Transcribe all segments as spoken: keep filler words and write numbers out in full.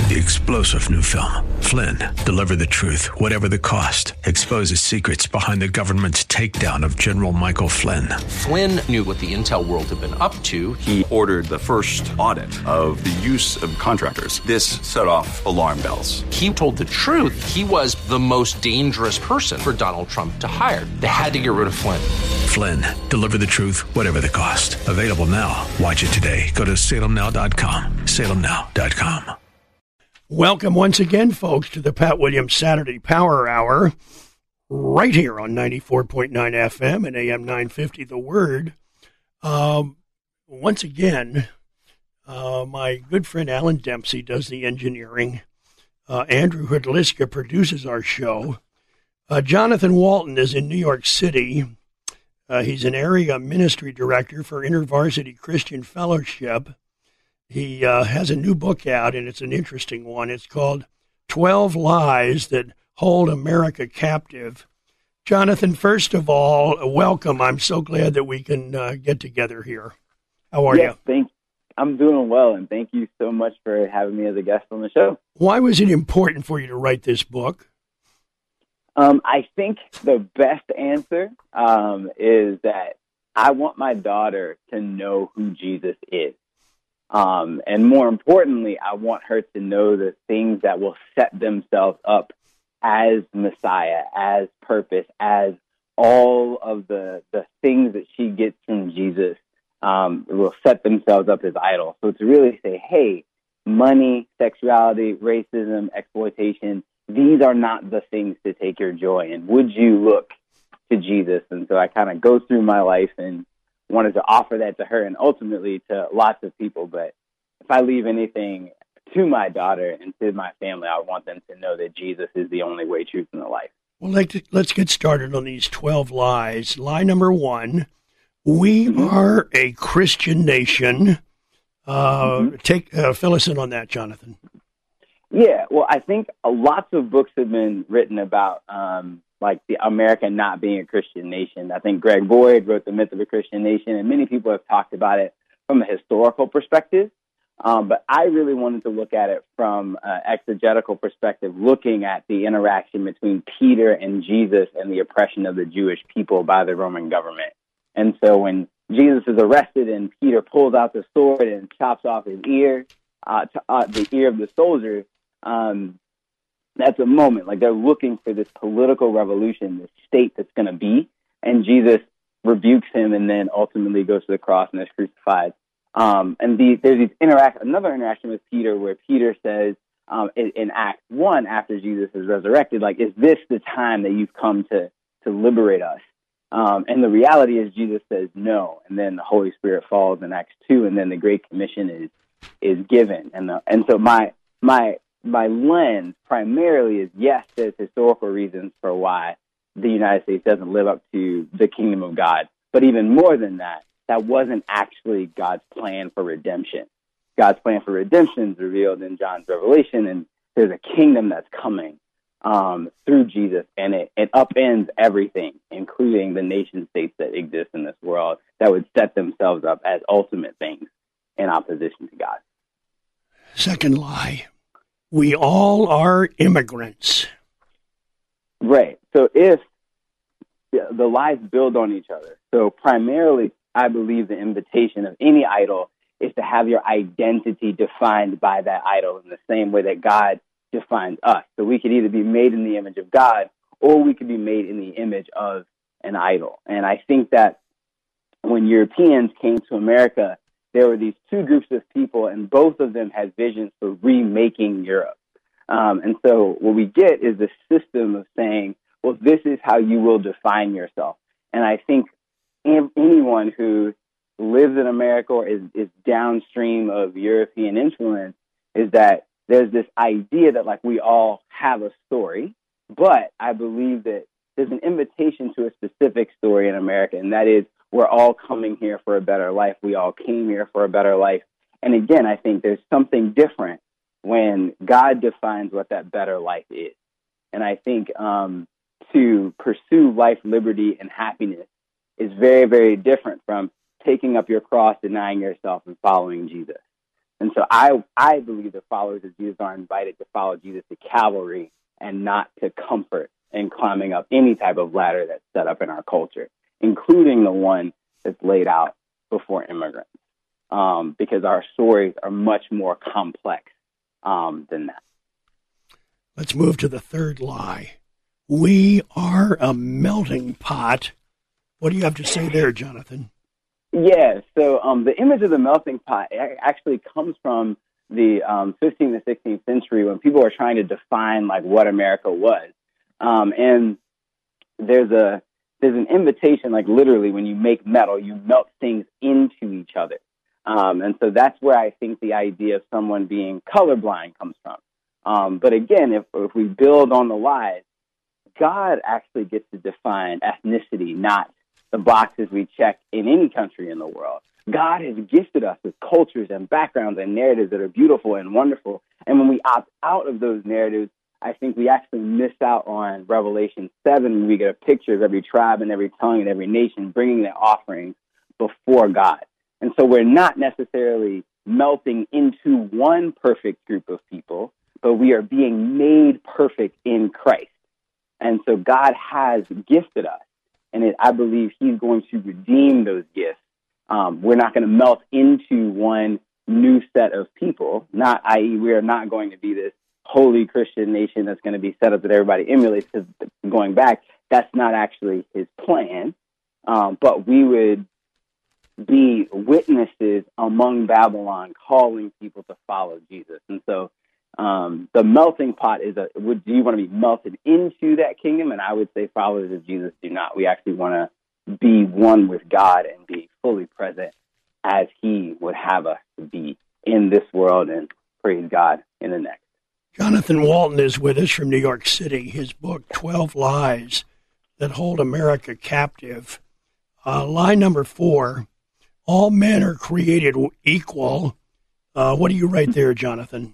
The explosive new film, Flynn, deliver the truth, whatever the cost, exposes secrets behind the government's takedown of General Michael Flynn. Flynn knew what the intel world had been up to. He ordered the first audit of the use of contractors. This set off alarm bells. He told the truth. He was the most dangerous person for Donald Trump to hire. They had to get rid of Flynn. Flynn, deliver the truth, whatever the cost. Available now. Watch it today. Go to salem now dot com. salem now dot com. Welcome once again, folks, to the Pat Williams Saturday Power Hour, right here on ninety-four point nine F M and A M nine fifty, The Word. Um, once again, uh, my good friend Alan Dempsey does the engineering. Uh, Andrew Hudliska produces our show. Uh, Jonathan Walton is in New York City. Uh, he's an area ministry director for InterVarsity Christian Fellowship. He uh, has a new book out, and it's an interesting one. It's called twelve Lies That Hold America Captive. Jonathan, first of all, welcome. I'm so glad that we can uh, get together here. How are yes, you? Thank, I'm doing well, and thank you so much for having me as a guest on the show. Why was it important for you to write this book? Um, I think the best answer um, is that I want my daughter to know who Jesus is. Um, and more importantly, I want her to know the things that will set themselves up as Messiah, as purpose, as all of the, the things that she gets from Jesus um, will set themselves up as idols. So to really say, hey, money, sexuality, racism, exploitation, these are not the things to take your joy in. Would you look to Jesus? And so I kind of go through my life and wanted to offer that to her and ultimately to lots of people. But if I leave anything to my daughter and to my family, I want them to know that Jesus is the only way, truth, and the life. Well, let's get started on these twelve lies. Lie number one, we mm-hmm. are a Christian nation. Uh, mm-hmm. Take uh, fill us in on that, Jonathan. Yeah, well, I think uh, lots of books have been written about um, like the America not being a Christian nation. I think Greg Boyd wrote The Myth of a Christian Nation, and many people have talked about it from a historical perspective. Um, but I really wanted to look at it from an exegetical perspective, looking at the interaction between Peter and Jesus and the oppression of the Jewish people by the Roman government. And so when Jesus is arrested and Peter pulls out the sword and chops off his ear, uh, to, uh, the ear of the soldier, um, that's a moment. Like they're looking for this political revolution, this state that's going to be. And Jesus rebukes him and then ultimately goes to the cross and is crucified. Um, and the, there's these interact another interaction with Peter where Peter says um, in, in Acts one, after Jesus is resurrected, like, is this the time that you've come to, to liberate us? Um, and the reality is Jesus says no. And then the Holy Spirit falls in Acts two, and then the Great Commission is is given. And the, and so my my my lens primarily is, yes, there's historical reasons for why the United States doesn't live up to the kingdom of God. But even more than that, that wasn't actually God's plan for redemption. God's plan for redemption is revealed in John's Revelation, and there's a kingdom that's coming um, through Jesus, and it, it upends everything, including the nation states that exist in this world that would set themselves up as ultimate things in opposition to God. Second lie, we all are immigrants. Right. So if the lies build on each other, so primarily I believe the invitation of any idol is to have your identity defined by that idol in the same way that God defines us. So we could either be made in the image of God or we could be made in the image of an idol. And I think that when Europeans came to America, there were these two groups of people, and both of them had visions for remaking Europe. Um, and so what we get is this system of saying, well, this is how you will define yourself. And I think anyone who lives in America or is, is downstream of European influence is that there's this idea that, like, we all have a story, but I believe that there's an invitation to a specific story in America, and that is we're all coming here for a better life. We all came here for a better life. And again, I think there's something different when God defines what that better life is. And I think um, to pursue life, liberty, and happiness is very, very different from taking up your cross, denying yourself, and following Jesus. And so I, I believe the followers of Jesus are invited to follow Jesus to Calvary and not to comfort in climbing up any type of ladder that's set up in our culture, including the one that's laid out before immigrants, um, because our stories are much more complex um, than that. Let's move to the third lie. We are a melting pot. What do you have to say there, Jonathan? Yeah, so um, the image of the melting pot actually comes from the um, fifteenth and sixteenth century when people were trying to define like what America was. Um, and there's a there's an invitation, like literally when you make metal, you melt things into each other. Um, and so that's where I think the idea of someone being colorblind comes from. Um, but again, if, if we build on the lies, God actually gets to define ethnicity, not the boxes we check in any country in the world. God has gifted us with cultures and backgrounds and narratives that are beautiful and wonderful. And when we opt out of those narratives, I think we actually miss out on Revelation seven, when we get a picture of every tribe and every tongue and every nation bringing their offerings before God. And so we're not necessarily melting into one perfect group of people, but we are being made perfect in Christ. And so God has gifted us. And it, I believe he's going to redeem those gifts. Um, we're not going to melt into one new set of people, not, that is we are not going to be this holy Christian nation that's going to be set up that everybody emulates. Because going back, that's not actually his plan. Um, but we would be witnesses among Babylon, calling people to follow Jesus. And so um, the melting pot is a, would, do you want to be melted into that kingdom? And I would say followers of Jesus do not. We actually want to be one with God and be fully present as he would have us to be in this world, and praise God in the next. Jonathan Walton is with us from New York City. His book, twelve Lies That Hold America Captive. Uh, lie number four, all men are created equal. Uh, what do you write there, Jonathan?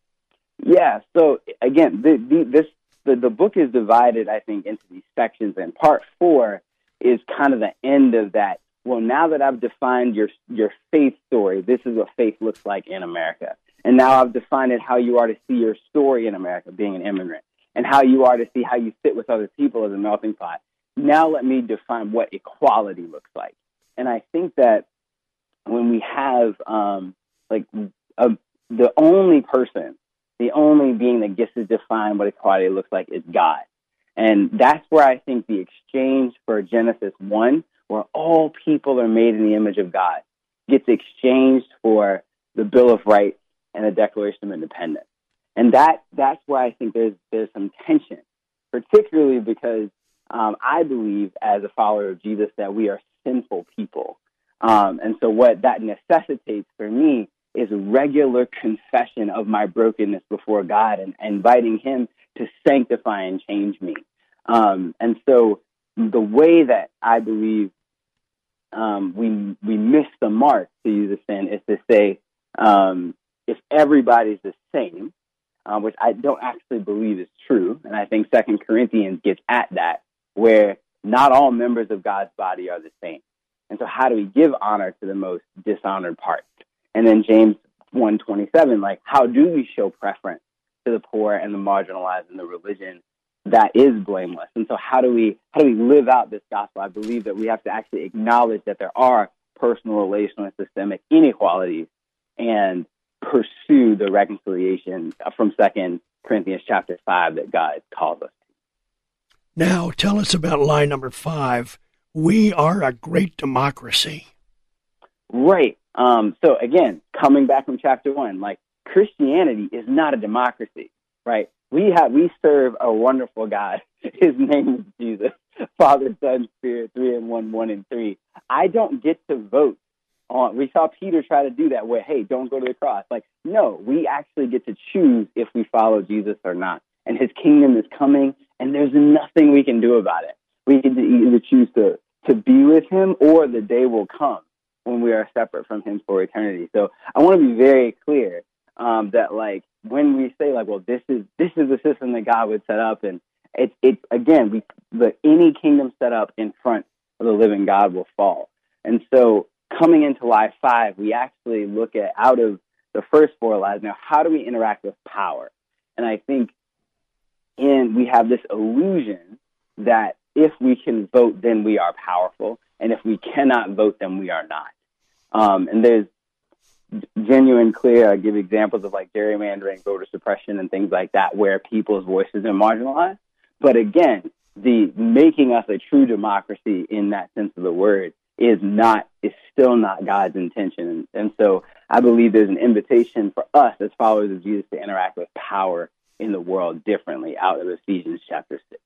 Yeah, so again, the, the, this the, the book is divided, I think, into these sections, and part four is kind of the end of that. Well, now that I've defined your your faith story, this is what faith looks like in America. And now I've defined it how you are to see your story in America, being an immigrant, and how you are to see how you fit with other people as a melting pot. Now let me define what equality looks like. And I think that when we have, um, like, a, the only person, the only being that gets to define what equality looks like is God. And that's where I think the exchange for Genesis one, where all people are made in the image of God, gets exchanged for the Bill of Rights and the Declaration of Independence. And that that's why I think there's there's some tension, particularly because um, I believe as a follower of Jesus that we are sinful people. Um, and so what that necessitates for me is regular confession of my brokenness before God and, and inviting him to sanctify and change me. Um, and so the way that I believe um, we we miss the mark, to use a sin, is to say, um, if everybody's the same, uh, which I don't actually believe is true, and I think Second Corinthians gets at that, where not all members of God's body are the same. And so how do we give honor to the most dishonored part? And then James one twenty-seven, like, how do we show preference to the poor and the marginalized and the religion that is blameless? And so how do we how do we live out this gospel? I believe that we have to actually acknowledge that there are personal, relational, and systemic inequalities and pursue the reconciliation from Second Corinthians chapter five that God calls us to. Now, tell us about lie number five. We are a great democracy. Right. Um, so again, coming back from chapter one, like, Christianity is not a democracy, right? We have we serve a wonderful God. His name is Jesus, Father, Son, Spirit, three and one, one and three. I don't get to vote on. We saw Peter try to do that, where, hey, don't go to the cross. Like, no, we actually get to choose if we follow Jesus or not. And his kingdom is coming, and there's nothing we can do about it. We can either choose to to be with him, or the day will come when we are separate from him for eternity. So I want to be very clear um, that, like, when we say, like, well, this is this is the system that God would set up, and it's it again, we the any kingdom set up in front of the living God will fall. And so coming into lie five, we actually look at, out of the first four lies. Now, how do we interact with power? And I think in we have this illusion that if we can vote, then we are powerful. And if we cannot vote, then we are not. Um, and there's genuine, clear, I give examples of like gerrymandering, voter suppression, and things like that, where people's voices are marginalized. But again, the making us a true democracy in that sense of the word is not, is still not God's intention. And, and so I believe there's an invitation for us as followers of Jesus to interact with power in the world differently out of Ephesians chapter six.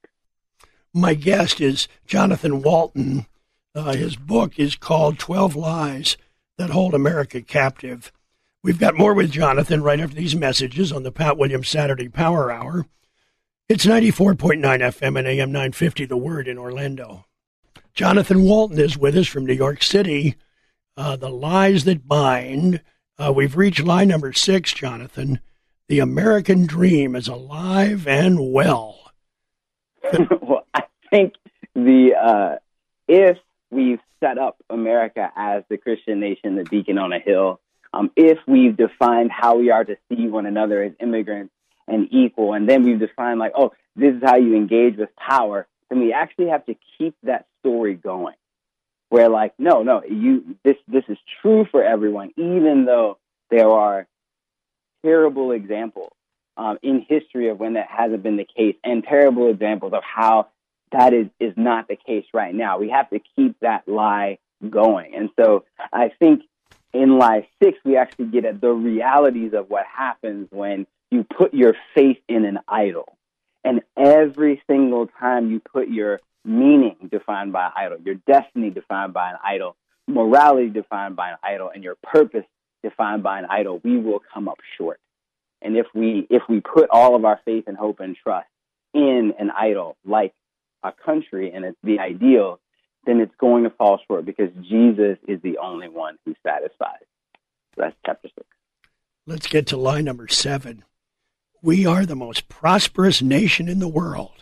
My guest is Jonathan Walton. Uh, his book is called twelve Lies That Hold America Captive. We've got more with Jonathan right after these messages on the Pat Williams Saturday Power Hour. It's ninety-four point nine F M and A M nine fifty, The Word in Orlando. Jonathan Walton is with us from New York City. Uh, the Lies That Bind. Uh, we've reached lie number six, Jonathan. The American dream is alive and well. Well, I think the uh, if we've set up America as the Christian nation, the beacon on a hill, um, if we've defined how we are to see one another as immigrants and equal, and then we've defined like, oh, this is how you engage with power, then we actually have to keep that story going. Where like, no, no, you this this is true for everyone, even though there are terrible examples um, in history of when that hasn't been the case, and terrible examples of how that is, is not the case right now. We have to keep that lie going. And so I think in lie six, we actually get at the realities of what happens when you put your faith in an idol. And every single time you put your meaning defined by an idol, your destiny defined by an idol, morality defined by an idol, and your purpose defined by an idol, we will come up short. And if we if we put all of our faith and hope and trust in an idol like a country and it's the ideal, then it's going to fall short because Jesus is the only one who satisfies. So that's chapter six. Let's get to lie number seven. We are the most prosperous nation in the world.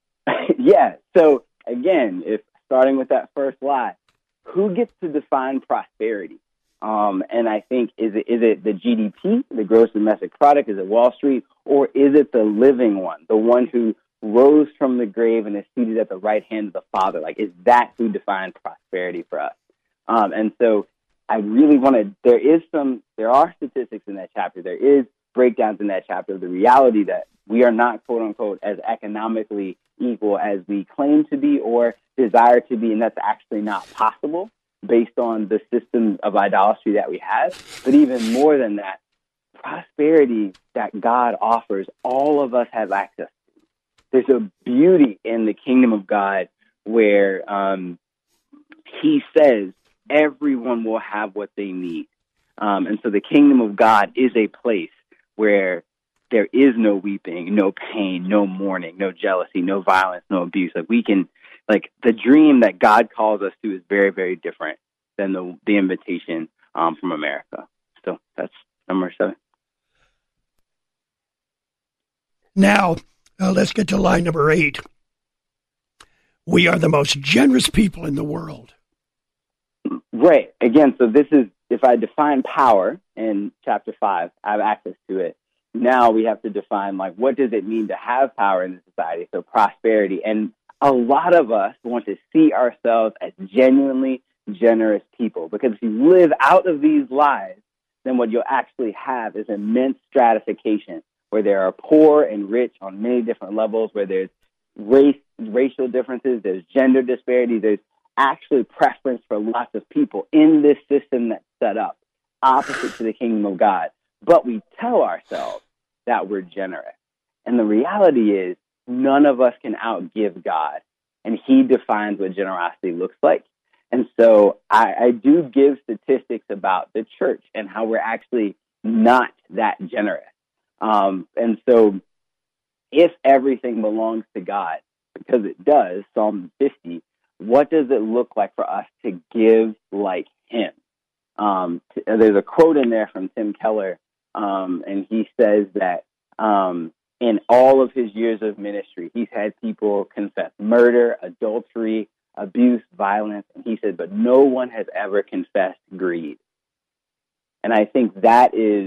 Yeah. So again, if starting with that first lie, who gets to define prosperity? Um, and I think, is it is it the G D P, the gross domestic product? Is it Wall Street? Or is it the living one, the one who rose from the grave and is seated at the right hand of the Father? Like, is that who defines prosperity for us? Um, and so I really want to, there is some, there are statistics in that chapter. There is breakdowns in that chapter of the reality that we are not, quote unquote, as economically equal as we claim to be or desire to be. And that's actually not possible based on the system of idolatry that we have. But even more than that, prosperity that God offers, all of us have access to. There's a beauty in the kingdom of God where um, he says everyone will have what they need. Um, and so the kingdom of God is a place where there is no weeping, no pain, no mourning, no jealousy, no violence, no abuse. Like we can, like the dream that God calls us to is very, very different than the the invitation um, from America. So that's number seven. Now, uh, let's get to line number eight. We are the most generous people in the world. Right. Again, so this is, if I define power in chapter five, I have access to it. Now we have to define, like, what does it mean to have power in society? So prosperity. And a lot of us want to see ourselves as genuinely generous people, because if you live out of these lies, then what you'll actually have is immense stratification, where there are poor and rich on many different levels, where there's race, racial differences, there's gender disparity, there's actually preference for lots of people in this system that's set up opposite to the kingdom of God. But we tell ourselves that we're generous. And the reality is none of us can outgive God, and he defines what generosity looks like. And so I, I do give statistics about the church and how we're actually not that generous. Um, and so if everything belongs to God, because it does, Psalm fifty, what does it look like for us to give like him? Um, t- there's a quote in there from Tim Keller, um, and he says that um, in all of his years of ministry, he's had people confess murder, adultery, abuse, violence, and he said, but no one has ever confessed greed. And I think that is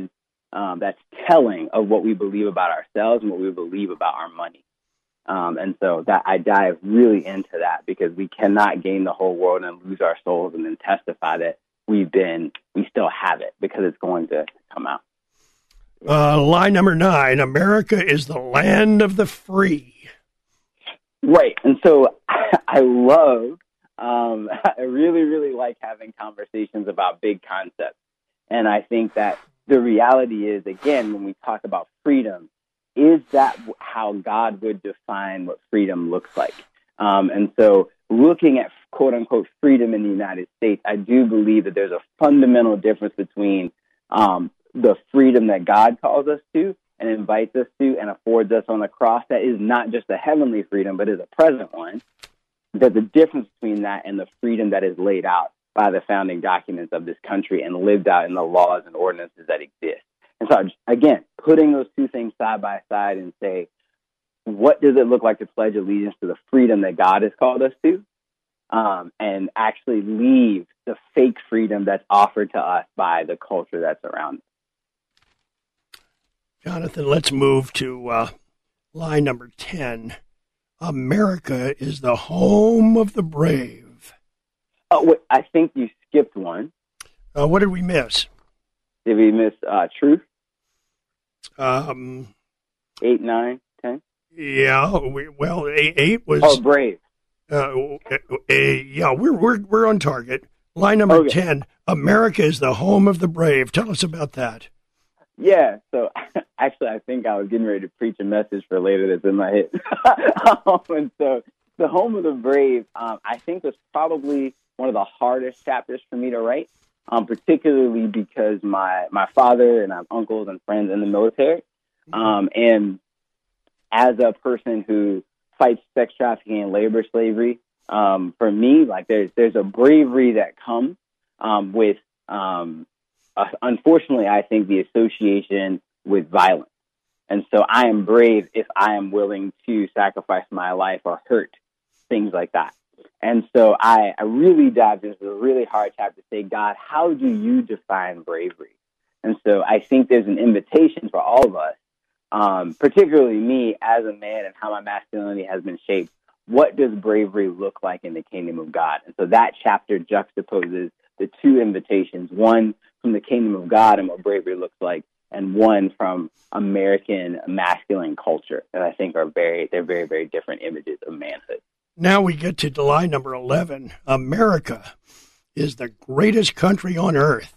um, that's telling of what we believe about ourselves and what we believe about our money. Um, and so that I dive really into that, because we cannot gain the whole world and lose our souls and then testify that we've been, we still have it, because it's going to come out. Uh, line number nine, America is the land of the free. Right. And so I love, um, I really, really like having conversations about big concepts. And I think that the reality is, again, when we talk about freedom, is that how God would define what freedom looks like? Um, and so looking at quote unquote freedom in the United States, I do believe that there's a fundamental difference between um, the freedom that God calls us to and invites us to and affords us on the cross. That is not just a heavenly freedom, but is a present one. There's a difference between that and the freedom that is laid out by the founding documents of this country and lived out in the laws and ordinances that exist. And so, again, putting those two things side by side and say, what does it look like to pledge allegiance to the freedom that God has called us to, um, and actually leave the fake freedom that's offered to us by the culture that's around us. Jonathan, let's move to uh, line number ten. America is the home of the brave. Oh, wait, I think you skipped one. Uh, what did we miss? Did we miss uh, truth? Um, eight, nine, ten. Yeah. We, well, eight, eight was. Oh, brave. Uh, uh, yeah, we're we're we're on target. Line number okay. ten. America is the home of the brave. Tell us about that. Yeah. So actually, I think I was getting ready to preach a message for later that's in my head. um, and so the home of the brave, um, I think, was probably one of the hardest chapters for me to write. Um, particularly because my, my father and I have uncles and friends in the military. Um, and as a person who fights sex trafficking and labor slavery, um, for me, like there's, there's a bravery that comes um, with, um, uh, unfortunately, I think the association with violence. And so I am brave if I am willing to sacrifice my life or hurt, things like that. And so I, I really dived into a really hard chapter to say, God, how do you define bravery? And so I think there's an invitation for all of us, um, particularly me as a man and how my masculinity has been shaped. What does bravery look like in the kingdom of God? And so that chapter juxtaposes the two invitations, one from the kingdom of God and what bravery looks like, and one from American masculine culture. And I think are very, they're very, very different images of manhood. Now we get to line number eleven. America is the greatest country on earth.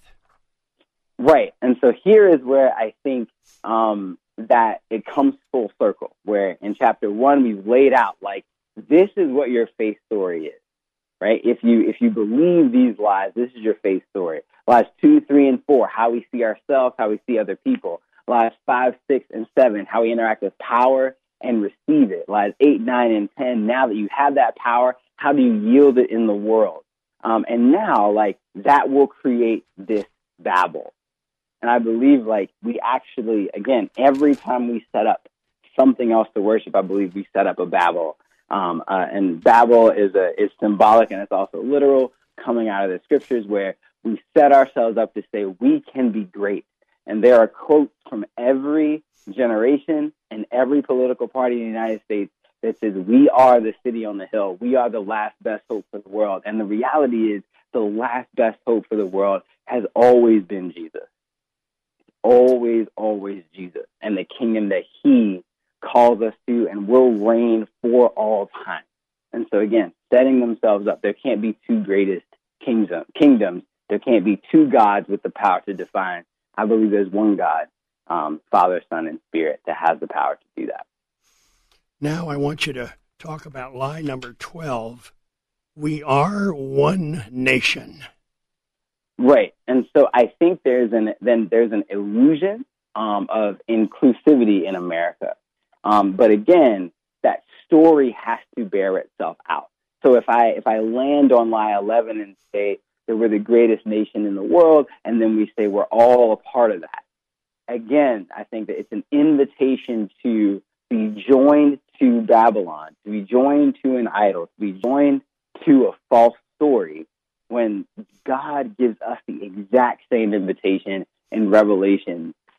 Right. And so here is where I think um, that it comes full circle, where in chapter one, we've laid out, like, this is what your faith story is, right? If you if you believe these lies, this is your faith story. Lies two, three, and four, how we see ourselves, how we see other people. Lies five, six, and seven, how we interact with power and receive it. Lies eight, nine, and ten, now that you have that power, how do you yield it in the world? Um, and now, like, that will create this Babel. And I believe, like, we actually, again, every time we set up something else to worship, I believe we set up a Babel. Um, uh, and Babel is a is symbolic and it's also literal, coming out of the scriptures, where we set ourselves up to say we can be great. And there are quotes from every generation and every political party in the United States that says we are the city on the hill. We are the last best hope for the world. And the reality is the last best hope for the world has always been Jesus. Always, always Jesus. And the kingdom that he calls us to and will reign for all time. And so again, setting themselves up. There can't be two greatest kingdom, kingdoms. There can't be two gods with the power to define. I believe there's one God, um, Father, Son, and Spirit, that has the power to do that. Now I want you to talk about line number twelve. We are one nation. Right. And so I think there's an then there's an illusion um, of inclusivity in America. Um, but again, that story has to bear itself out. So if I if I land on line eleven and say that we're the greatest nation in the world, and then we say we're all a part of that, again, I think that it's an invitation to be joined to Babylon, to be joined to an idol, to be joined to a false story, when God gives us the exact same invitation in Revelation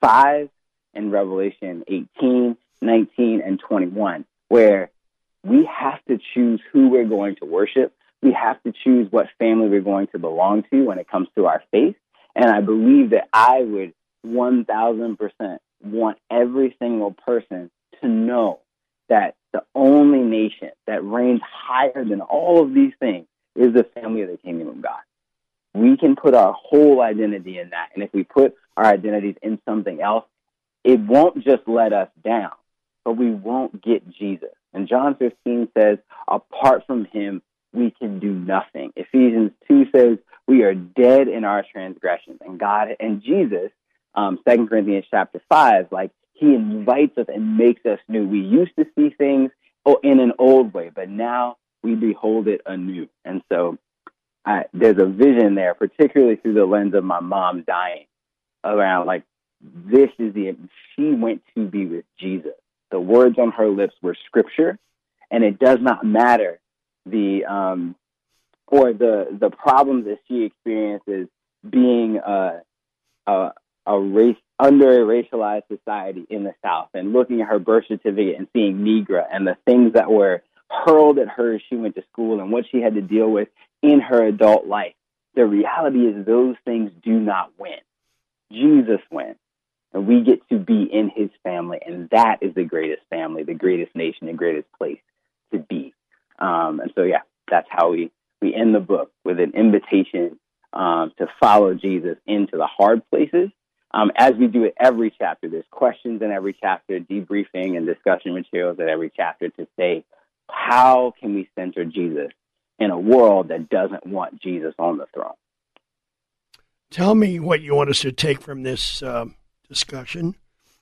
five and Revelation eighteen, nineteen, and twenty-one, where we have to choose who we're going to worship. We have to choose what family we're going to belong to when it comes to our faith. And I believe that I would one thousand percent want every single person to know that the only nation that reigns higher than all of these things is the family of the kingdom of God. We can put our whole identity in that. And if we put our identities in something else, it won't just let us down, but we won't get Jesus. And John fifteen says, apart from him, we can do nothing. Ephesians two says, we are dead in our transgressions. And God and Jesus, um, Second Corinthians chapter five, like he invites us and makes us new. We used to see things in an old way, but now we behold it anew. And so I, there's a vision there, particularly through the lens of my mom dying, around like, this is the, she went to be with Jesus. The words on her lips were scripture, and it does not matter the, um, or the, the problems that she experiences being a, a, a race, under a racialized society in the South, and looking at her birth certificate and seeing Negra and the things that were hurled at her as she went to school and what she had to deal with in her adult life. The reality is those things do not win. Jesus wins. And we get to be in his family, and that is the greatest family, the greatest nation, the greatest place to be. Um, and so, yeah, that's how we, we end the book, with an invitation um, to follow Jesus into the hard places. Um, as we do at every chapter, there's questions in every chapter, debriefing and discussion materials at every chapter to say, how can we center Jesus in a world that doesn't want Jesus on the throne? Tell me what you want us to take from this uh, discussion.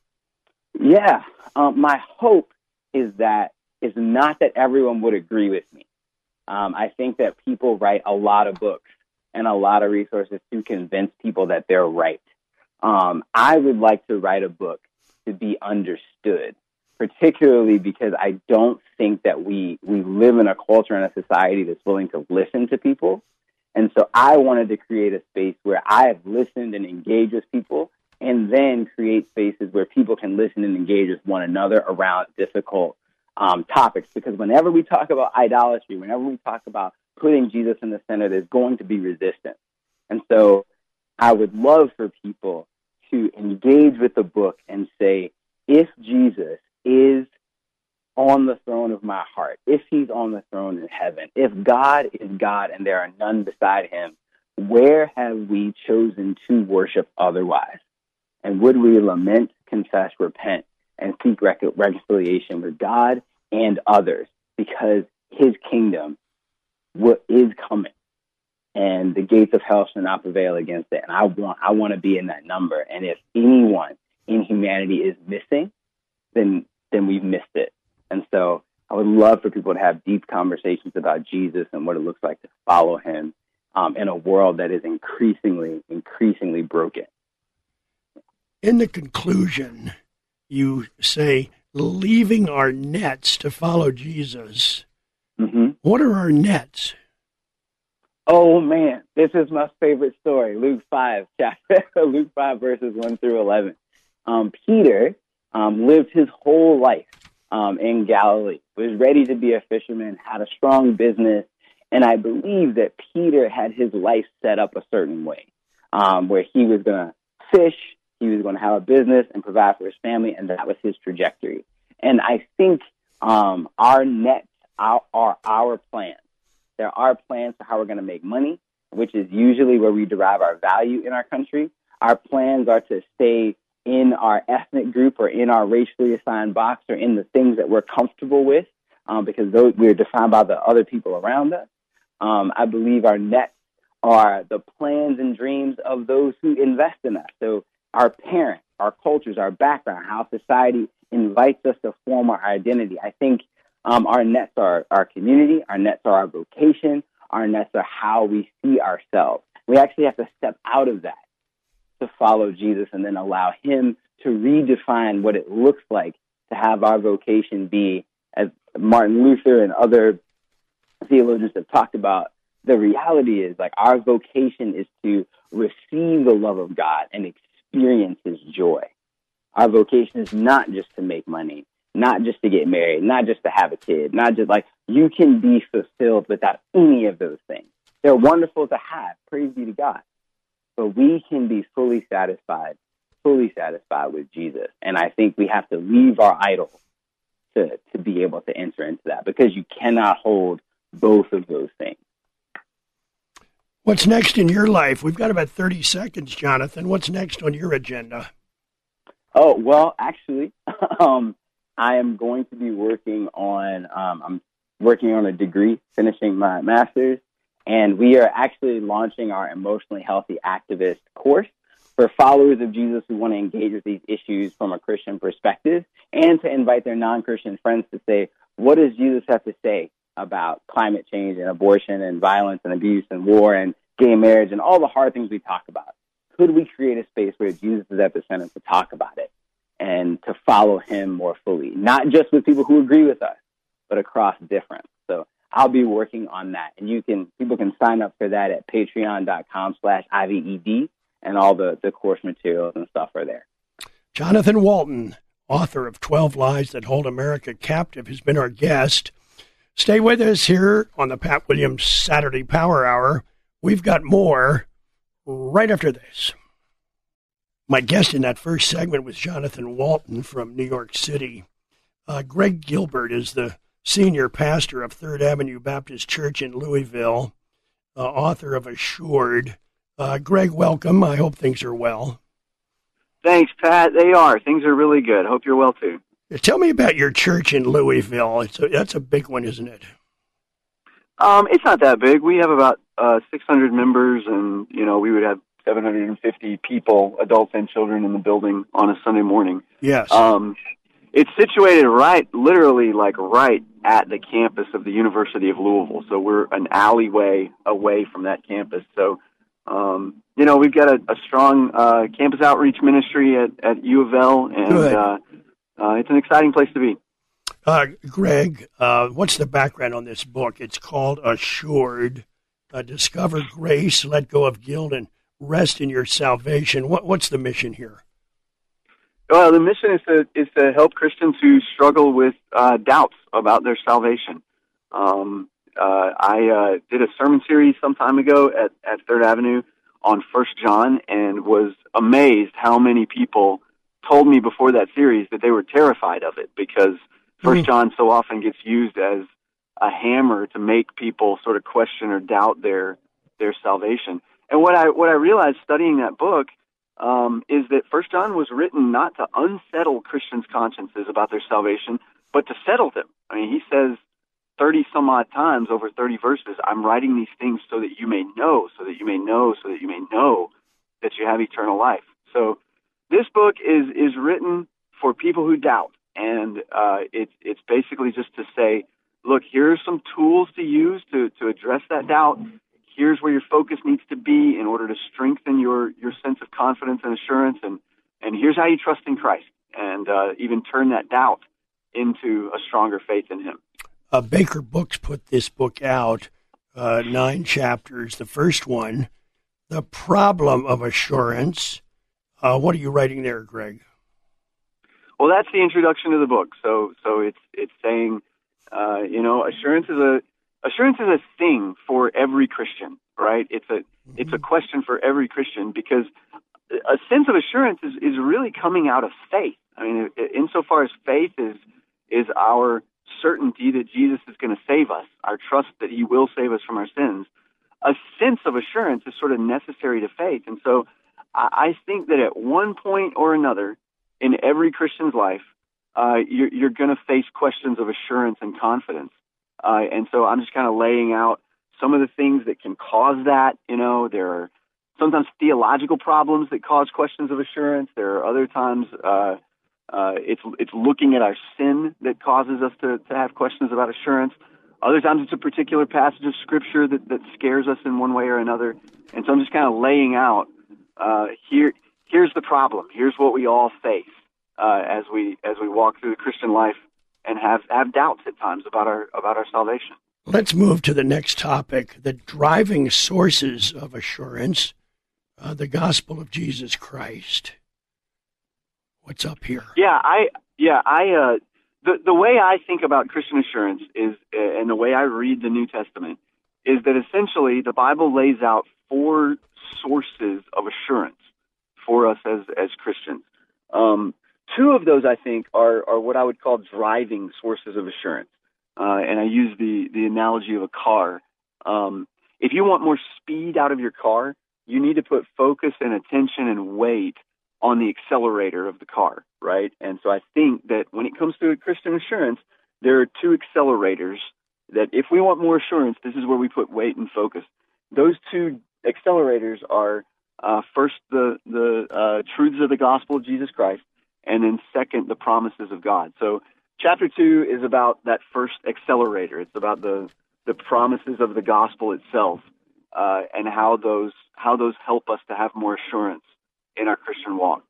Yeah. Um, my hope is that it's not that everyone would agree with me. Um, I think that people write a lot of books and a lot of resources to convince people that they're right. Um, I would like to write a book to be understood, particularly because I don't think that we, we live in a culture and a society that's willing to listen to people. And so I wanted to create a space where I have listened and engaged with people, and then create spaces where people can listen and engage with one another around difficult um, topics. Because whenever we talk about idolatry, whenever we talk about putting Jesus in the center, there's going to be resistance. And so I would love for people to engage with the book and say, if Jesus is on the throne of my heart, if he's on the throne in heaven, if God is God and there are none beside him, where have we chosen to worship otherwise? And would we lament, confess, repent, and seek rec- reconciliation with God and others, because his kingdom what is coming, and the gates of hell shall not prevail against it. And I want I want to be in that number. And if anyone in humanity is missing, then then we've missed it. And so I would love for people to have deep conversations about Jesus and what it looks like to follow him um, in a world that is increasingly, increasingly broken. In the conclusion, you say, leaving our nets to follow Jesus. Mm-hmm. What are our nets? Oh, man, this is my favorite story, Luke five, chapter, Luke five, verses one through eleven. Um, Peter um, lived his whole life um, in Galilee, was ready to be a fisherman, had a strong business, and I believe that Peter had his life set up a certain way, um, where he was going to fish, he was going to have a business and provide for his family, and that was his trajectory. And I think um, our nets are, are our plans. There are plans for how we're going to make money, which is usually where we derive our value in our country. Our plans are to stay in our ethnic group or in our racially assigned box or in the things that we're comfortable with, um, because those, we're defined by the other people around us. Um, I believe our nets are the plans and dreams of those who invest in us. So our parents, our cultures, our background, how society invites us to form our identity. I think Um, our nets are our community, our nets are our vocation, our nets are how we see ourselves. We actually have to step out of that to follow Jesus and then allow him to redefine what it looks like to have our vocation be, as Martin Luther and other theologians have talked about. The reality is, like, our vocation is to receive the love of God and experience his joy. Our vocation is not just to make money, not just to get married, not just to have a kid, not just like you can be fulfilled without any of those things. They're wonderful to have. Praise be to God. But we can be fully satisfied, fully satisfied with Jesus. And I think we have to leave our idols to, to be able to enter into that, because you cannot hold both of those things. What's next in your life? We've got about thirty seconds, Jonathan. What's next on your agenda? Oh, well, actually, um, I am going to be working on, um, I'm working on a degree, finishing my master's, and we are actually launching our Emotionally Healthy Activist course for followers of Jesus who want to engage with these issues from a Christian perspective, and to invite their non-Christian friends to say, what does Jesus have to say about climate change and abortion and violence and abuse and war and gay marriage and all the hard things we talk about? Could we create a space where Jesus is at the center to talk about it and to follow him more fully, not just with people who agree with us, but across difference? So I'll be working on that. And you can, people can sign up for that at patreon.com slash IVED, and all the, the course materials and stuff are there. Jonathan Walton, author of twelve Lies That Hold America Captive, has been our guest. Stay with us here on the Pat Williams Saturday Power Hour. We've got more right after this. My guest in that first segment was Jonathan Walton from New York City. Uh, Greg Gilbert is the senior pastor of Third Avenue Baptist Church in Louisville, uh, author of Assured. Uh, Greg, welcome. I hope things are well. Thanks, Pat. They are. Things are really good. Hope you're well, too. Tell me about your church in Louisville. It's a, that's a big one, isn't it? Um, it's not that big. We have about uh, six hundred members, and, you know, we would have seven hundred fifty people, adults and children, in the building on a Sunday morning. Yes. Um, it's situated right, literally, like right at the campus of the University of Louisville. So we're an alleyway away from that campus. So, um, you know, we've got a, a strong uh, campus outreach ministry at, at U of L, and uh, uh, it's an exciting place to be. Uh, Greg, uh, what's the background on this book? It's called Assured. Uh, discover grace, let go of guilt, and rest in your salvation. What, what's the mission here? Well, the mission is to is to help Christians who struggle with uh, doubts about their salvation. Um, uh, I uh, did a sermon series some time ago at, at Third Avenue on First John, and was amazed how many people told me before that series that they were terrified of it, because First John so often gets used as a hammer to make people sort of question or doubt their their salvation. And what I what I realized studying that book um, is that First John was written not to unsettle Christians' consciences about their salvation, but to settle them. I mean, he says thirty some odd times over thirty verses, I'm writing these things so that you may know, so that you may know, so that you may know that you have eternal life. So this book is is written for people who doubt. And uh, it's it's basically just to say, look, here are some tools to use to, to address that doubt. Here's where your focus needs to be in order to strengthen your, your sense of confidence and assurance. And, and here's how you trust in Christ, and uh, even turn that doubt into a stronger faith in him. Uh, Baker Books put this book out, uh, nine chapters. The first one, The Problem of Assurance. Uh, what are you writing there, Greg? Well, that's the introduction to the book. So, so it's it's saying, uh, you know, assurance is a assurance is a thing for every Christian, right? It's a mm-hmm. it's a question for every Christian, because a sense of assurance is, is really coming out of faith. I mean, insofar as faith is is our certainty that Jesus is going to save us, our trust that he will save us from our sins. A sense of assurance is sort of necessary to faith, and so I, I think that at one point or another in every Christian's life, uh, you're, you're going to face questions of assurance and confidence. Uh, and so I'm just kind of laying out some of the things that can cause that. You know, there are sometimes theological problems that cause questions of assurance. There are other times uh, uh, it's it's looking at our sin that causes us to, to have questions about assurance. Other times it's a particular passage of Scripture that, that scares us in one way or another. And so I'm just kind of laying out uh, here. Here's the problem. Here's what we all face uh, as we as we walk through the Christian life and have, have doubts at times about our about our salvation. Let's move to the next topic: the driving sources of assurance, uh, the gospel of Jesus Christ. What's up here? Yeah, I yeah I uh, the the way I think about Christian assurance is, uh, and the way I read the New Testament is that essentially the Bible lays out four sources of assurance for us as as Christians. Um, two of those, I think, are are what I would call driving sources of assurance, uh, and I use the the analogy of a car. Um, if you want more speed out of your car, you need to put focus and attention and weight on the accelerator of the car, right? And so I think that when it comes to Christian assurance, there are two accelerators that if we want more assurance, this is where we put weight and focus. Those two accelerators are uh, first the, the uh, truths of the gospel of Jesus Christ, and then second, the promises of God. So chapter two is about that first accelerator. It's about the, the promises of the gospel itself, uh, and how those how those help us to have more assurance in our Christian walk.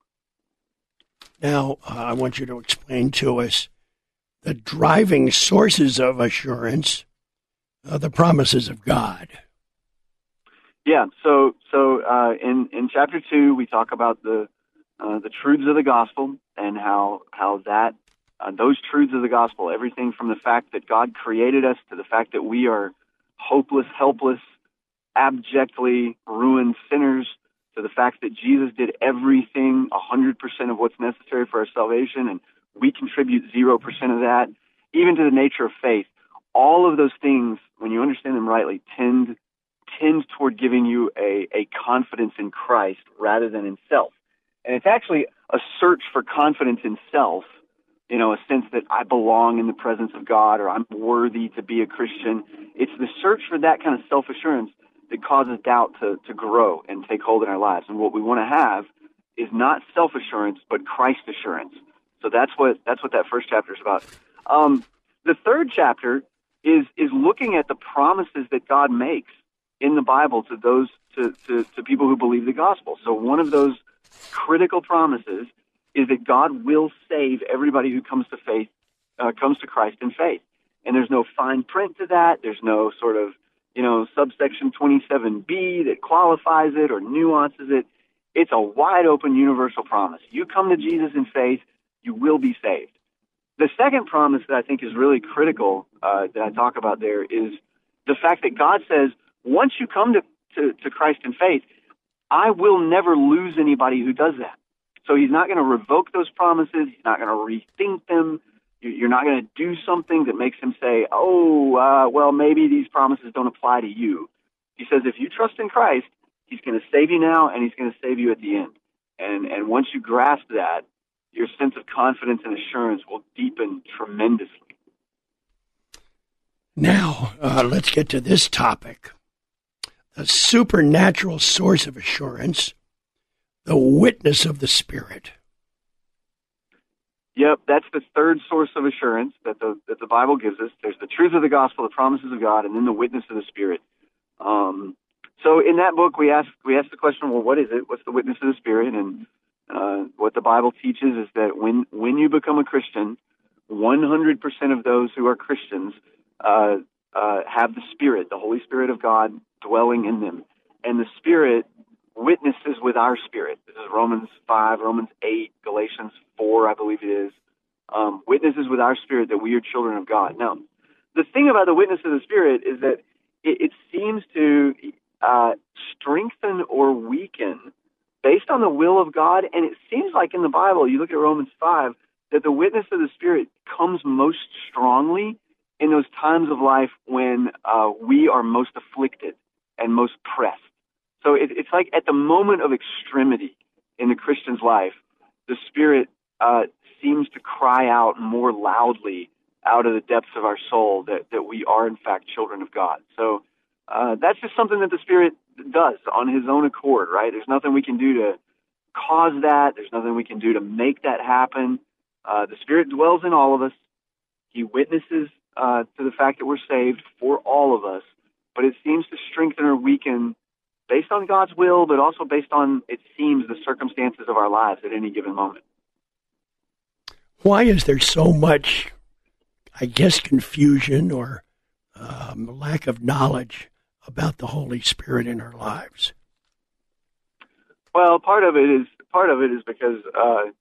Now, uh, I want you to explain to us the driving sources of assurance, uh, the promises of God. Yeah, so so uh, in in chapter two, we talk about the uh, the truths of the gospel and how how that uh, those truths of the gospel, everything from the fact that God created us to the fact that we are hopeless, helpless, abjectly ruined sinners, to the fact that Jesus did everything, one hundred percent of what's necessary for our salvation, and we contribute zero percent of that, even to the nature of faith. All of those things, when you understand them rightly, tend tend toward giving you a, a confidence in Christ rather than in self. And it's actually a search for confidence in self, you know, a sense that I belong in the presence of God or I'm worthy to be a Christian. It's the search for that kind of self-assurance that causes doubt to, to grow and take hold in our lives. And what we want to have is not self-assurance, but Christ assurance. So that's what that's what that first chapter is about. Um, the third chapter is is looking at the promises that God makes in the Bible to those to, to, to people who believe the gospel. So one of those critical promises is that God will save everybody who comes to faith, uh, comes to Christ in faith. And there's no fine print to that. There's no sort of, you know, subsection twenty-seven B that qualifies it or nuances it. It's a wide open universal promise. You come to Jesus in faith, you will be saved. The second promise that I think is really critical uh, that I talk about there is the fact that God says, once you come to, to, to Christ in faith, I will never lose anybody who does that. So he's not going to revoke those promises. He's not going to rethink them. You're not going to do something that makes him say, oh, uh, well, maybe these promises don't apply to you. He says if you trust in Christ, he's going to save you now and he's going to save you at the end. And and once you grasp that, your sense of confidence and assurance will deepen tremendously. Now, uh, let's get to this topic. The supernatural source of assurance, the witness of the Spirit. Yep, that's the third source of assurance that the that the Bible gives us. There's the truth of the gospel, the promises of God, and then the witness of the Spirit. Um, so in that book, we ask we ask the question, well, what is it? What's the witness of the Spirit? And uh, what the Bible teaches is that when when you become a Christian, one hundred percent of those who are Christians uh, uh, have the Spirit, the Holy Spirit of God, dwelling in them, and the Spirit witnesses with our spirit. This is Romans five, Romans eight, Galatians four, I believe it is. Um, witnesses with our spirit that we are children of God. Now, the thing about the witness of the Spirit is that it, it seems to uh, strengthen or weaken based on the will of God. And it seems like in the Bible, you look at Romans five, that the witness of the Spirit comes most strongly in those times of life when uh, we are most afflicted and most pressed. So it, it's like at the moment of extremity in the Christian's life, the Spirit uh, seems to cry out more loudly out of the depths of our soul that, that we are, in fact, children of God. So uh, that's just something that the Spirit does on his own accord, right? There's nothing we can do to cause that. There's nothing we can do to make that happen. Uh, the Spirit dwells in all of us. He witnesses uh, to the fact that we're saved for all of us, but it seems to strengthen or weaken based on God's will, but also based on, it seems, the circumstances of our lives at any given moment. Why is there so much, I guess, confusion or um, lack of knowledge about the Holy Spirit in our lives? Well, part of it is part of it is because uh,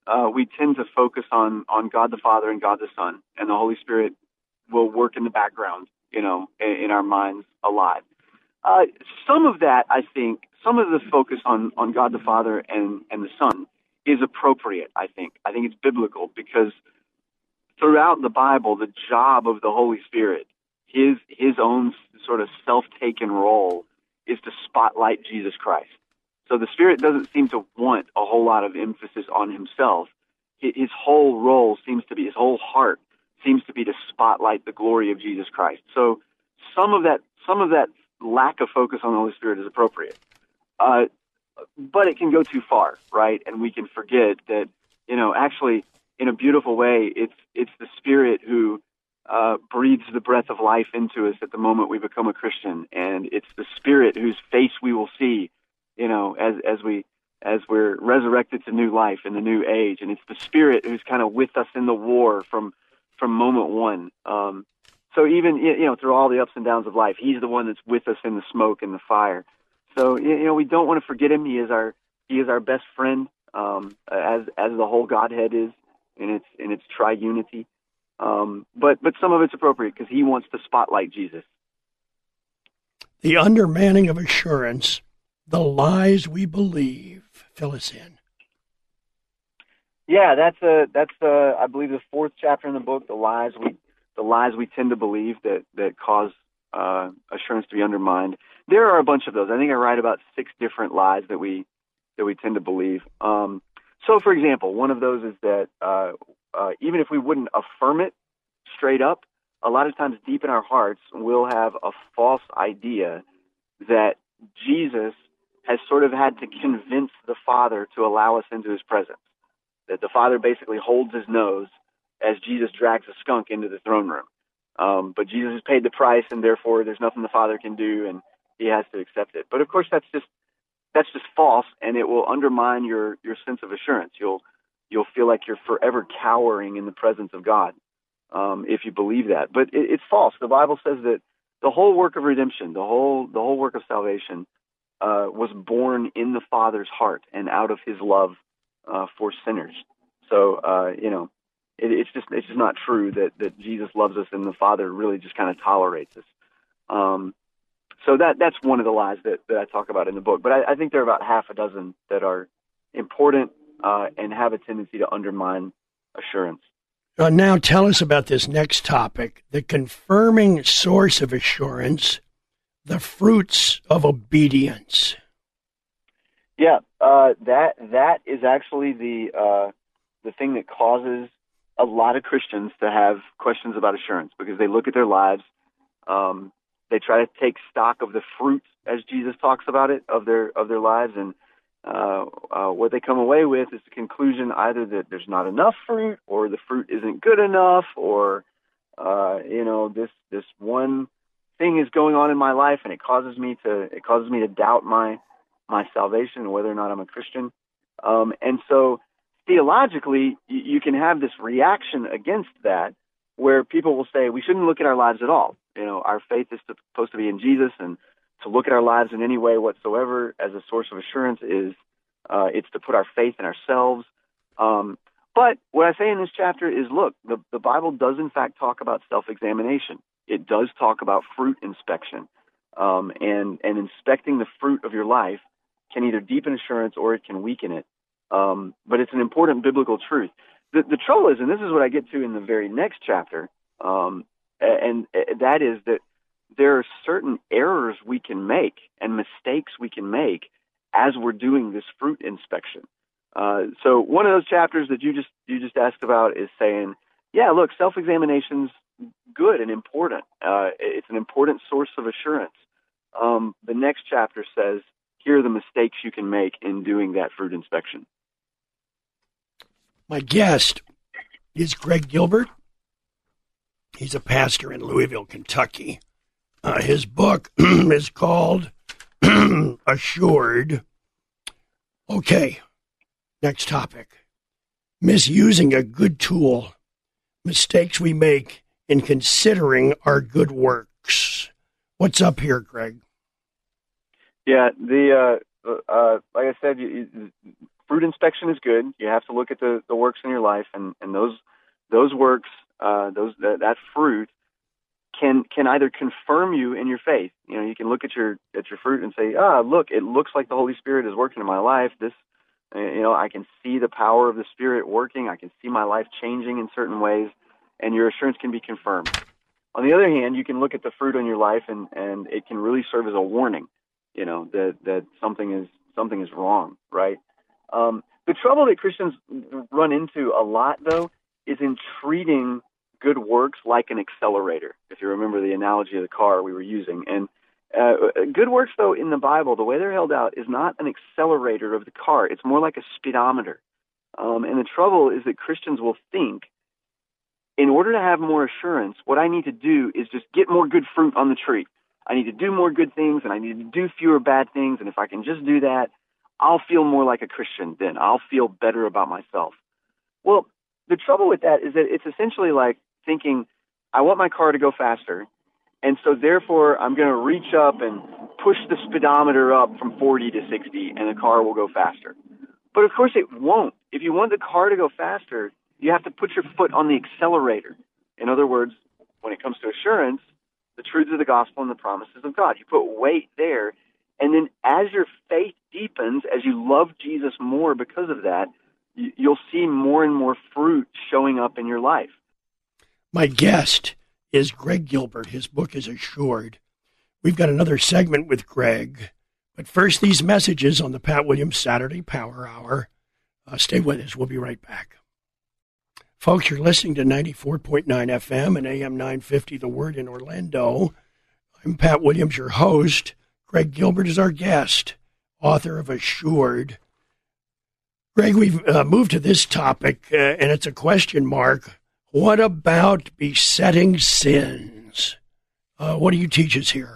uh, we tend to focus on, on God the Father and God the Son, and the Holy Spirit will work in the background, you know, in, in our minds a lot. Uh, some of that, I think, some of the focus on, on God the Father and, and the Son is appropriate, I think. I think it's biblical because throughout the Bible, the job of the Holy Spirit, his his own sort of self-taken role, is to spotlight Jesus Christ. So the Spirit doesn't seem to want a whole lot of emphasis on himself. His whole role seems to be, his whole heart seems to be to spotlight the glory of Jesus Christ. So some of that, some of that lack of focus on the Holy Spirit is appropriate. Uh, but it can go too far, right? And we can forget that, you know, actually, in a beautiful way, it's it's the Spirit who uh, breathes the breath of life into us at the moment we become a Christian, and it's the Spirit whose face we will see, you know, as as we as we're resurrected to new life in the new age, and it's the Spirit who's kind of with us in the war from from moment one. Um, so even you know through all the ups and downs of life, He's the one that's with us in the smoke and the fire. So you know we don't want to forget Him. He is our He is our best friend, um, as as the whole Godhead is in its in its triunity. Um, but but some of it's appropriate because He wants to spotlight Jesus. The undermanning of assurance, the lies we believe. Fill us in. Yeah, that's a that's a, I believe the fourth chapter in the book. The lies we the lies we tend to believe that that cause uh, assurance to be undermined. There are a bunch of those. I think I write about six different lies that we that we tend to believe. Um, so, for example, one of those is that uh, uh, even if we wouldn't affirm it straight up, a lot of times deep in our hearts we'll have a false idea that Jesus has sort of had to convince the Father to allow us into His presence. That the Father basically holds His nose as Jesus drags a skunk into the throne room. Um, but Jesus has paid the price, and therefore there's nothing the Father can do, and He has to accept it. But of course, that's just that's just false, and it will undermine your, your sense of assurance. You'll you'll feel like you're forever cowering in the presence of God um, if you believe that. But it, it's false. The Bible says that the whole work of redemption, the whole the whole work of salvation, uh, was born in the Father's heart and out of His love uh, for sinners. So uh, you know, it, it's just it's just not true that that Jesus loves us and the Father really just kind of tolerates us. Um, So that that's one of the lies that, that I talk about in the book. But I, I think there are about half a dozen that are important uh, and have a tendency to undermine assurance. Uh, now tell us about this next topic, the confirming source of assurance, the fruits of obedience. Yeah, uh, that that is actually the uh, the thing that causes a lot of Christians to have questions about assurance because they look at their lives. Um, They try to take stock of the fruit, as Jesus talks about it, of their of their lives, and uh, uh, what they come away with is the conclusion either that there's not enough fruit, or the fruit isn't good enough, or uh, you know this this one thing is going on in my life, and it causes me to it causes me to doubt my my salvation and whether or not I'm a Christian. Um, and so theologically, you, you can have this reaction against that, where people will say we shouldn't look at our lives at all. You know, our faith is supposed to be in Jesus, and to look at our lives in any way whatsoever as a source of assurance is uh, it's to put our faith in ourselves. Um, but what I say in this chapter is, look, the, the Bible does in fact talk about self-examination. It does talk about fruit inspection, um, and and inspecting the fruit of your life can either deepen assurance or it can weaken it. Um, but it's an important biblical truth. The, the trouble is, and this is what I get to in the very next chapter. Um, And that is that there are certain errors we can make and mistakes we can make as we're doing this fruit inspection. Uh, so one of those chapters that you just you just asked about is saying, yeah, look, self-examination's good and important. Uh, it's an important source of assurance. Um, the next chapter says, here are the mistakes you can make in doing that fruit inspection. My guest is Greg Gilbert. He's a pastor in Louisville, Kentucky. Uh, his book is called Assured. Okay, next topic. Misusing a good tool. Mistakes we make in considering our good works. What's up here, Greg? Yeah, the uh, uh, like I said, you, you, fruit inspection is good. You have to look at the, the works in your life, and, and those those works, uh, those that, that fruit can can either confirm you in your faith. You know, you can look at your at your fruit and say, ah, look, it looks like the Holy Spirit is working in my life. This, you know, I can see the power of the Spirit working. I can see my life changing in certain ways, and your assurance can be confirmed. On the other hand, you can look at the fruit in your life, and, and it can really serve as a warning, you know, that, that something is something is wrong, right? Um, the trouble that Christians run into a lot, though, is in treating good works like an accelerator, if you remember the analogy of the car we were using. And uh, good works, though, in the Bible, the way they're held out is not an accelerator of the car. It's more like a speedometer. Um, and the trouble is that Christians will think, in order to have more assurance, what I need to do is just get more good fruit on the tree. I need to do more good things, and I need to do fewer bad things, and if I can just do that, I'll feel more like a Christian then. I'll feel better about myself. Well, the trouble with that is that it's essentially like thinking, I want my car to go faster, and so therefore I'm going to reach up and push the speedometer up from forty to sixty, and the car will go faster. But of course it won't. If you want the car to go faster, you have to put your foot on the accelerator. In other words, when it comes to assurance, the truths of the gospel and the promises of God, you put weight there. And then as your faith deepens, as you love Jesus more because of that, you'll see more and more fruit showing up in your life. My guest is Greg Gilbert. His book is Assured. We've got another segment with Greg. But first, these messages on the Pat Williams Saturday Power Hour. Uh, stay with us. We'll be right back. Folks, you're listening to ninety-four point nine F M and A M nine fifty, The Word in Orlando. I'm Pat Williams, your host. Greg Gilbert is our guest, author of Assured. Greg, we've uh, moved to this topic, uh, and it's a question mark. What about besetting sins? Uh, what do you teach us here?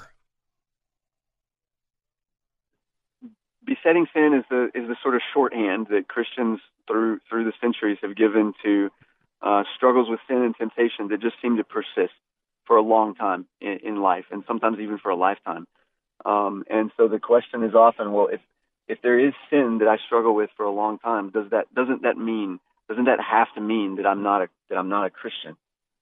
Besetting sin is the is the sort of shorthand that Christians through through the centuries have given to uh, struggles with sin and temptation that just seem to persist for a long time in, in life, and sometimes even for a lifetime. Um, and so the question is often, well, if if there is sin that I struggle with for a long time, does that doesn't that mean doesn't that have to mean that I'm not a that I'm not a Christian?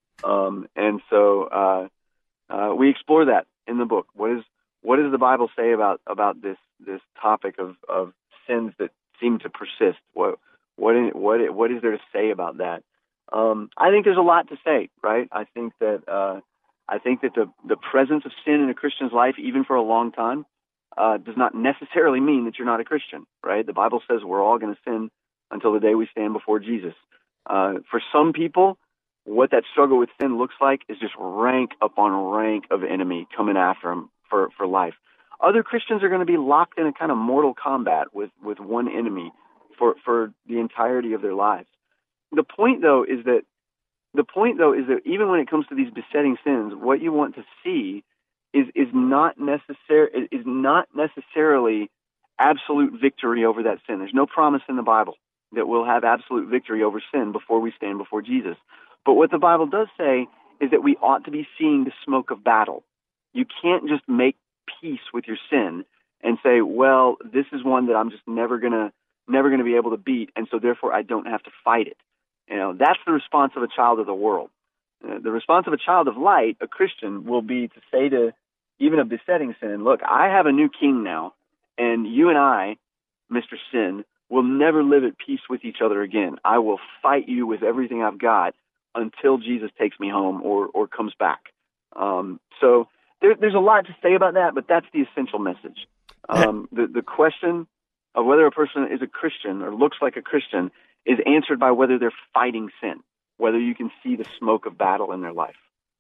Um, and so uh, uh, we explore that in the book. What is what does the Bible say about about this this topic of, of sins that seem to persist? What what what what is there to say about that? Um, I think there's a lot to say, right? I think that uh, I think that the the presence of sin in a Christian's life, even for a long time, uh, does not necessarily mean that you're not a Christian, right? The Bible says we're all going to sin until the day we stand before Jesus. Uh, for some people, what that struggle with sin looks like is just rank upon rank of enemy coming after them for, for life. Other Christians are going to be locked in a kind of mortal combat with, with one enemy for, for the entirety of their lives. The point, though, is that the point, though, is that even when it comes to these besetting sins, what you want to see is is not necessar- is not necessarily absolute victory over that sin. There's no promise in the Bible that we'll have absolute victory over sin before we stand before Jesus. But what the Bible does say is that we ought to be seeing the smoke of battle. You can't just make peace with your sin and say, well, this is one that I'm just never gonna never gonna be able to beat, and so therefore I don't have to fight it. You know, that's the response of a child of the world. Uh, the response of a child of light, a Christian, will be to say to even a besetting sin, look, I have a new king now, and you and I, Mister Sin, will never live at peace with each other again. I will fight you with everything I've got until Jesus takes me home or, or comes back. Um, so there, there's a lot to say about that, but that's the essential message. Um, the, the question of whether a person is a Christian or looks like a Christian is answered by whether they're fighting sin, whether you can see the smoke of battle in their life.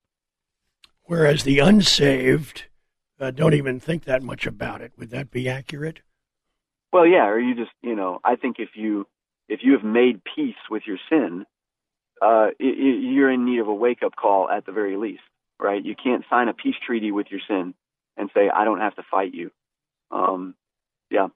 Whereas the unsaved uh, don't even think that much about it. Would that be accurate? Well, yeah, or you just, you know, I think if you if you have made peace with your sin, uh, it, you're in need of a wake-up call at the very least, right? You can't sign a peace treaty with your sin and say, I don't have to fight you. Um, yeah.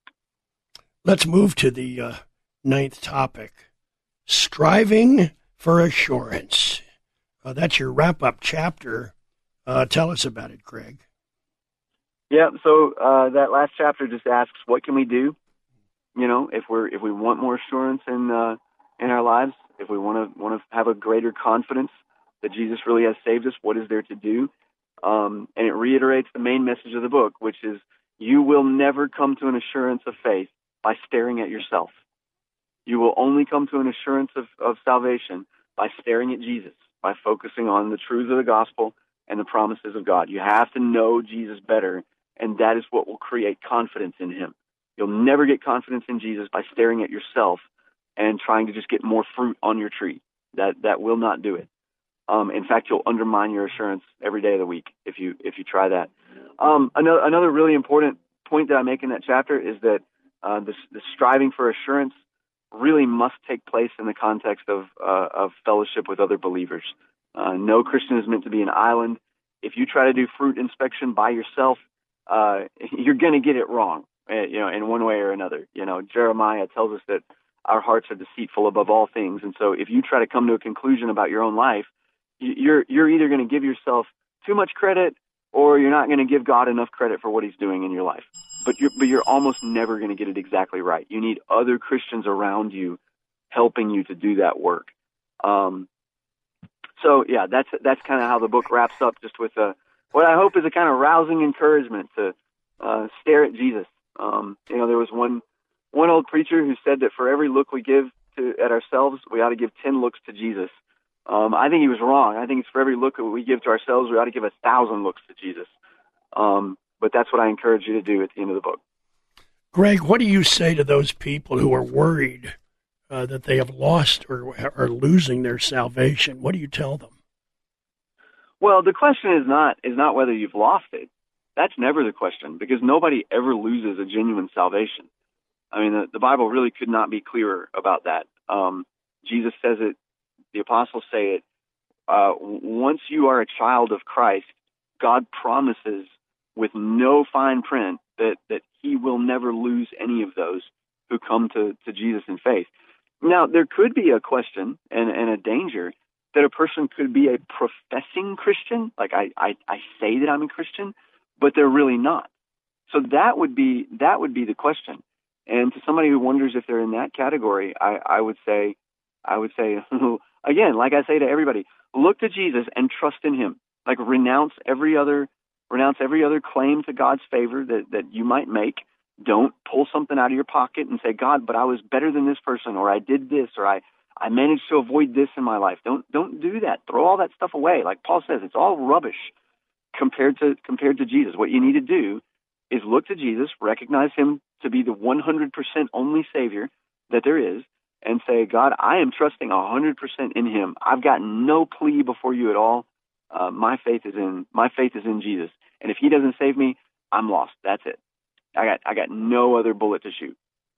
Let's move to the uh, ninth topic, striving for assurance. Uh, that's your wrap-up chapter. Uh, tell us about it, Greg. Yeah, so uh, that last chapter just asks, what can we do? you know, if we're if we want more assurance in uh, in our lives, if we want to want to have a greater confidence that Jesus really has saved us, what is there to do? Um, and it reiterates the main message of the book, which is you will never come to an assurance of faith by staring at yourself. You will only come to an assurance of, of salvation by staring at Jesus, by focusing on the truths of the gospel and the promises of God. You have to know Jesus better, and that is what will create confidence in him. You'll never get confidence in Jesus by staring at yourself and trying to just get more fruit on your tree. That that will not do it. Um, in fact, you'll undermine your assurance every day of the week if you if you try that. Um, another, another really important point that I make in that chapter is that uh, the, the striving for assurance really must take place in the context of uh, of fellowship with other believers. Uh, no Christian is meant to be an island. If you try to do fruit inspection by yourself, uh, you're going to get it wrong, uh, you know, in one way or another. You know, Jeremiah tells us that our hearts are deceitful above all things, and so if you try to come to a conclusion about your own life, you're you're either going to give yourself too much credit, or you're not going to give God enough credit for what he's doing in your life. But you're, but you're almost never going to get it exactly right. You need other Christians around you helping you to do that work. Um, so, yeah, that's that's kind of how the book wraps up, just with a, what I hope is a kind of rousing encouragement to uh, stare at Jesus. Um, you know, there was one one old preacher who said that for every look we give to at ourselves, we ought to give ten looks to Jesus. Um, I think he was wrong. I think it's for every look that we give to ourselves, we ought to give a thousand looks to Jesus. Um, but that's what I encourage you to do at the end of the book. Greg, what do you say to those people who are worried uh, that they have lost or are losing their salvation? What do you tell them? Well, the question is not is not whether you've lost it. That's never the question, because nobody ever loses a genuine salvation. I mean, the, the Bible really could not be clearer about that. Um, Jesus says it. The apostles say it. Uh, once you are a child of Christ, God promises with no fine print that, that he will never lose any of those who come to, to Jesus in faith. Now, there could be a question and, and a danger that a person could be a professing Christian, like I, I, I say that I'm a Christian, but they're really not. So that would be that would be the question. And to somebody who wonders if they're in that category, I, I would say, I would say, again, like I say to everybody, look to Jesus and trust in him. Like renounce every other, renounce every other claim to God's favor that, that you might make. Don't pull something out of your pocket and say, God, but I was better than this person, or I did this, or I, I managed to avoid this in my life. Don't don't do that. Throw all that stuff away. Like Paul says, it's all rubbish compared to compared to Jesus. What you need to do is look to Jesus, recognize him to be the one hundred percent only Savior that there is, and say, God, I am trusting one hundred percent in him. I've got no plea before you at all. Uh, my faith is in my faith is in Jesus. And if he doesn't save me, I'm lost. That's it. I got I got no other bullet to shoot.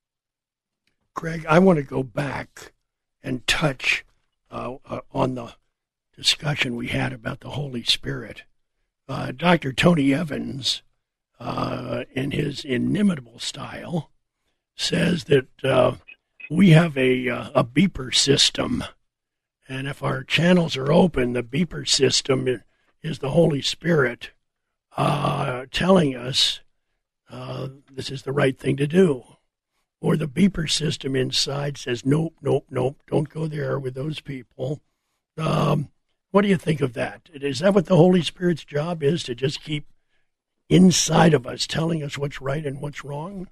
Greg, I want to go back and touch uh, uh, on the discussion we had about the Holy Spirit. Uh, Doctor Tony Evans, uh, in his inimitable style, says that uh, we have a uh, a beeper system, and if our channels are open, the beeper system is the Holy Spirit uh, telling us uh, this is the right thing to do. Or the beeper system inside says, nope, nope, nope, don't go there with those people. Um, what do you think of that? Is that what the Holy Spirit's job is, to just keep inside of us telling us what's right and what's wrong?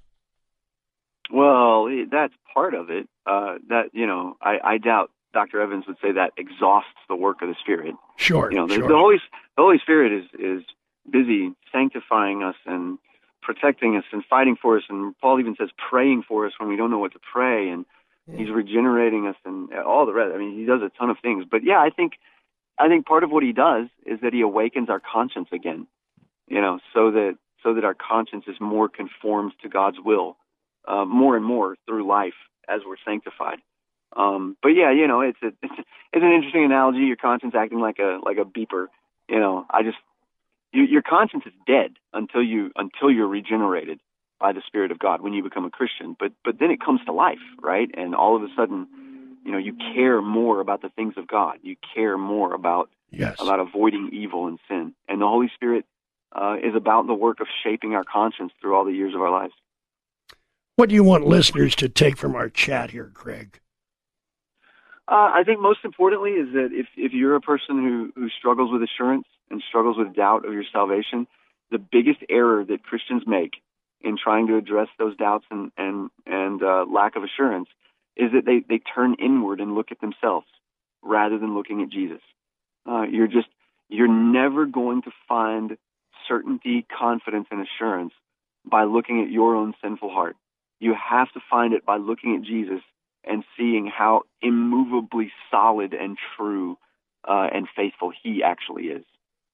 Well, that's part of it. Uh, that, you know, I, I doubt Doctor Evans would say that exhausts the work of the Spirit. Sure, you know, the, sure. the Holy the Holy Spirit is is busy sanctifying us and protecting us and fighting for us, and Paul even says praying for us when we don't know what to pray, and yeah. He's regenerating us and all the rest. I mean, he does a ton of things. But yeah, I think I think part of what he does is that he awakens our conscience again, you know, so that so that our conscience is more conformed to God's will, uh, more and more through life as we're sanctified. Um, but yeah, you know, it's a, it's, a, it's an interesting analogy. Your conscience acting like a like a beeper. You know, I just you, your conscience is dead until you until you're regenerated by the Spirit of God when you become a Christian. But but then it comes to life, right? And all of a sudden, you know, you care more about the things of God. You care more about yes. about avoiding evil and sin. And the Holy Spirit uh, is about the work of shaping our conscience through all the years of our lives. What do you want listeners to take from our chat here, Greg? Uh, I think most importantly is that if, if you're a person who, who struggles with assurance and struggles with doubt of your salvation, the biggest error that Christians make in trying to address those doubts and, and, and uh, lack of assurance is that they, they turn inward and look at themselves rather than looking at Jesus. Uh, you're just, you're never going to find certainty, confidence, and assurance by looking at your own sinful heart. You have to find it by looking at Jesus and seeing how immovably solid and true uh, and faithful he actually is.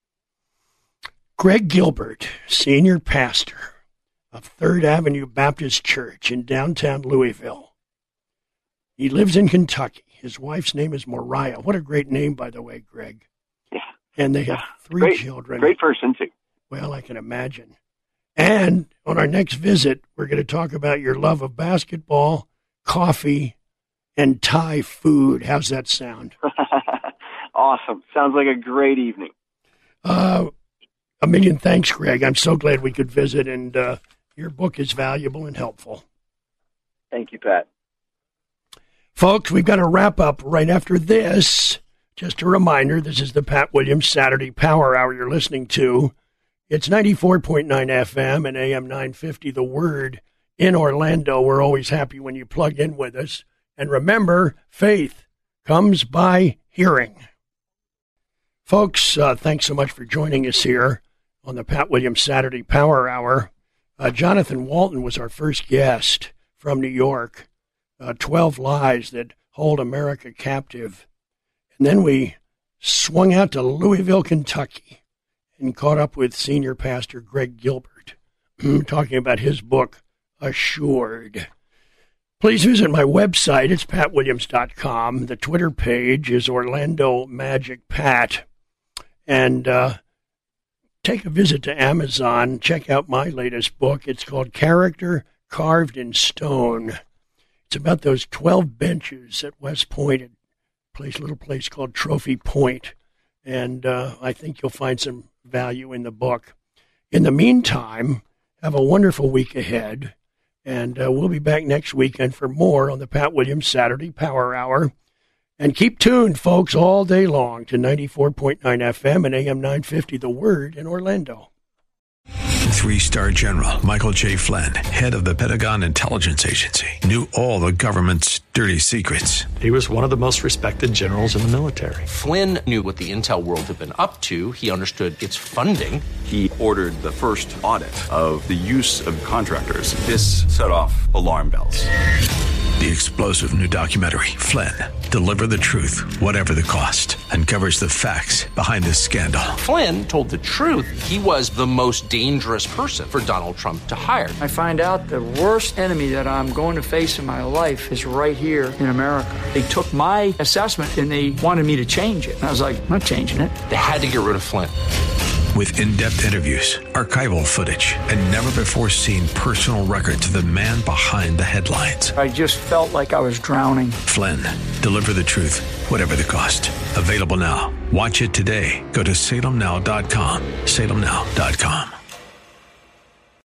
Greg Gilbert, senior pastor of Third Avenue Baptist Church in downtown Louisville. He lives in Kentucky. His wife's name is Moriah. What a great name, by the way, Greg. Yeah. And they have yeah. three great, children. Great person, too. Well, I can imagine. And on our next visit, we're going to talk about your love of basketball, coffee, and Thai food. How's that sound? Awesome. Sounds like a great evening. Uh, a million thanks, Greg. I'm so glad we could visit, and uh, your book is valuable and helpful. Thank you, Pat. Folks, we've got to wrap up right after this. Just a reminder, this is the Pat Williams Saturday Power Hour you're listening to. It's ninety-four point nine F M and A M nine fifty, The Word, in Orlando. We're always happy when you plug in with us. And remember, faith comes by hearing. Folks, uh, thanks so much for joining us here on the Pat Williams Saturday Power Hour. Uh, Jonathan Walton was our first guest from New York. Uh, twelve Lies That Hold America Captive. And then we swung out to Louisville, Kentucky, and caught up with senior pastor Greg Gilbert, talking about his book, Assured. Please visit my website. It's pat williams dot com. The Twitter page is Orlando Magic Pat. And uh, take a visit to Amazon. Check out my latest book. It's called Character Carved in Stone. It's about those twelve benches at West Point, a place, little place called Trophy Point. And uh, I think you'll find some value in the book. In the meantime, have a wonderful week ahead. And uh, we'll be back next weekend for more on the Pat Williams Saturday Power Hour. And keep tuned, folks, all day long to ninety-four point nine F M and A M nine fifty, The Word in Orlando. Three-star General Michael J. Flynn, head of the Pentagon Intelligence Agency, knew all the government's dirty secrets. He was one of the most respected generals in the military. Flynn knew what the intel world had been up to. He understood its funding. He ordered the first audit of the use of contractors. This set off alarm bells. The explosive new documentary, Flynn, Deliver the Truth, Whatever the Cost, uncovers the facts behind this scandal. Flynn told the truth. He was the most dangerous person for Donald Trump to hire. I find out the worst enemy that I'm going to face in my life is right here in America. They took my assessment and they wanted me to change it. And I was like, I'm not changing it. They had to get rid of Flynn. With in-depth interviews, archival footage, and never-before-seen personal records of the man behind the headlines. I just felt like I was drowning. Flynn, Deliver the Truth, Whatever the Cost. Available now. Watch it today. Go to salem now dot com. salem now dot com.